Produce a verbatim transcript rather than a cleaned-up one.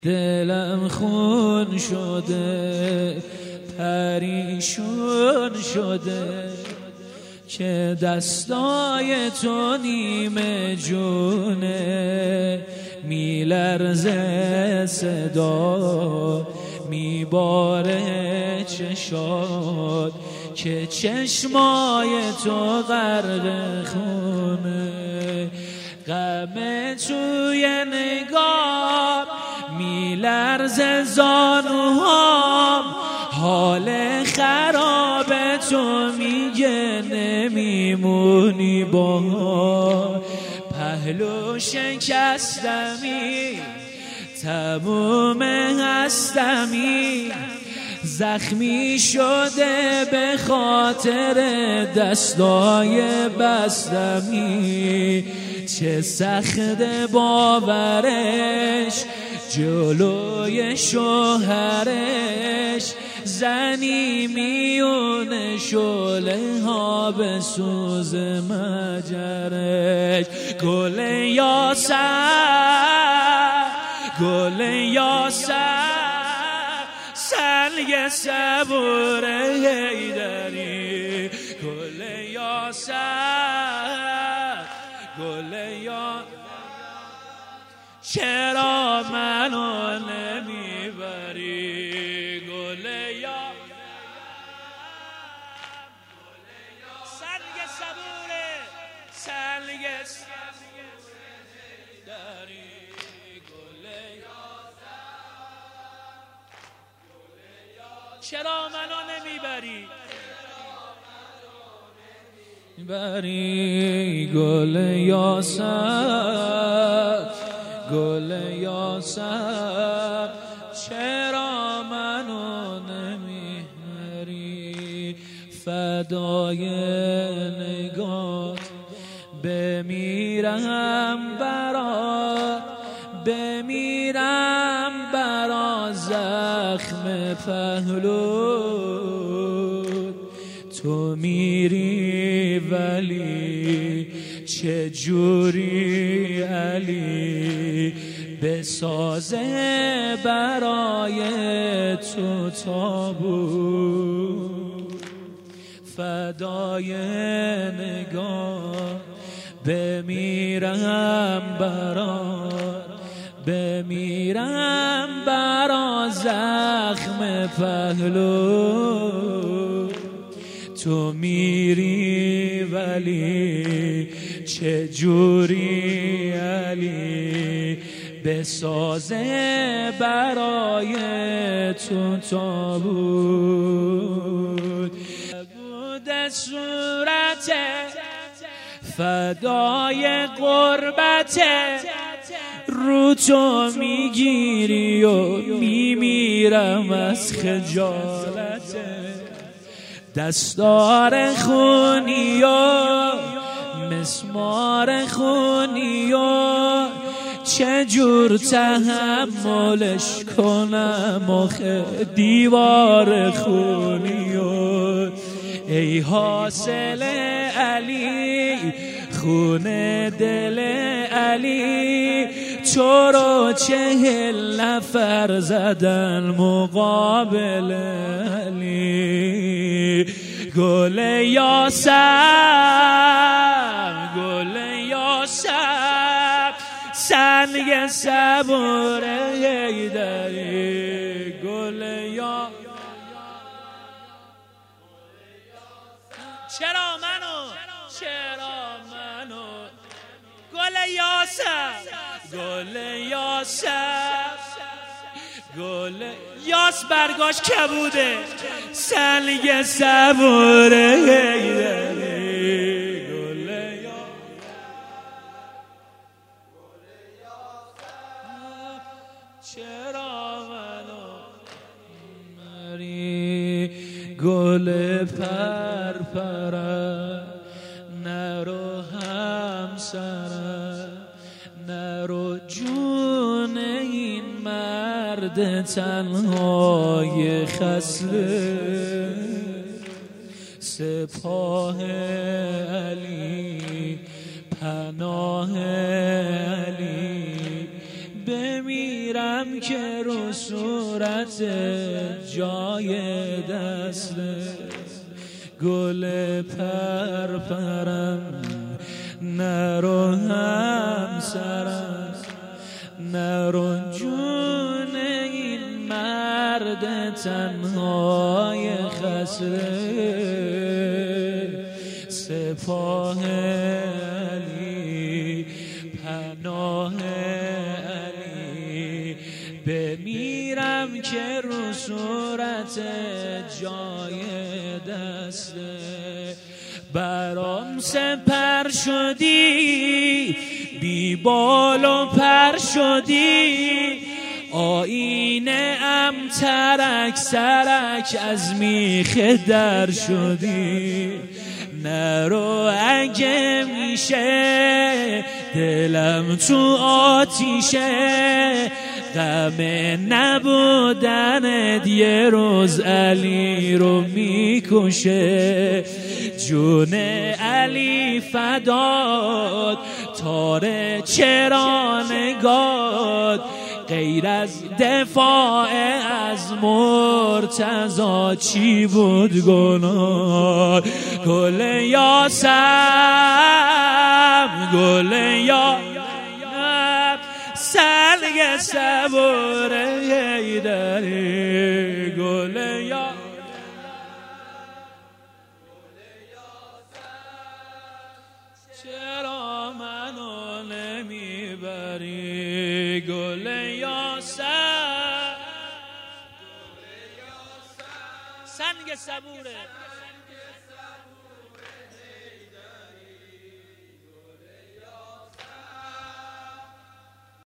دلم خون شده پریشون شده که دستای تو نیمه جونه، میلرزه صدا میباره چشات که چشمای تو غرق خونه. غم توی نگاه میلرزه زانوهام، حال خراب تو میگه نمیمونی با پهلو شکستمی، تموم هستمی، زخمی شده به خاطر دستای بستمی. چه سخت باورش جلوی شوهرش، زنی میونه شعله ها به سوز مجرش. گل یاسر گل یاسر سنگ صبور حیدری. گل یاسر گل یا چرا منو نمیبری؟ گل یا سنگ صبوره سنگ داری. گل چرا منو نمیبری؟ بری گل یاسر گل یاسر چرا منو نمیبری؟ فدای نگات بمیرم برات، بمیرم برا زخم پهلو. تو میری ولی چه جوری علی بسازه برای تو تابوت. فدای نگاه بمیرم برات، بمیرم برا زخم پهلو. تو میری ولی چه جوری علی بسازه برای تو تابوت. بود صورت فدای قربت، رو تو میگیری و میمیرم از خجالت. دستار خونی و مسمار خونی و چجور تحملش کنم آخه دیوار خونی و ای حاصل علی خون دل علی. تو رو چهل نفر زدن مقابل علی. گل یاسر گل یاسر سنگ صبور حیدری. گل یا چرا منو چرا منو گل یاسر گل یاسر گل یاس برگاش کبوده سنگ صبور حیدری. گل یا چرا منو مری؟ گل پرپره نرو همسره، نرو جون این مرد تنهای خسته. سپاه علی پناه علی بمیر بمیرم که رو صورت جای دست گل پرپرم نرو همسرم نرو جون این مرد تنهای خسره سپاه علی پناه علی بمیرم که رو صورت جای دست برام سپر شدی بی بال و پر شدی آینه ام ترک سرک از میخ در شدی نرو اگه میشه دلم تو آتیشه غم نبودنت یه روز علی رو میکشه جون علی فداد تاره چرا نگاد غیر از دفاع از مرتضی چی بود گناه گل یاسم گل یاسم سلگ صبور حیدری گل یاسم چرا منو نمیبری گل یاسم سنگ صبوره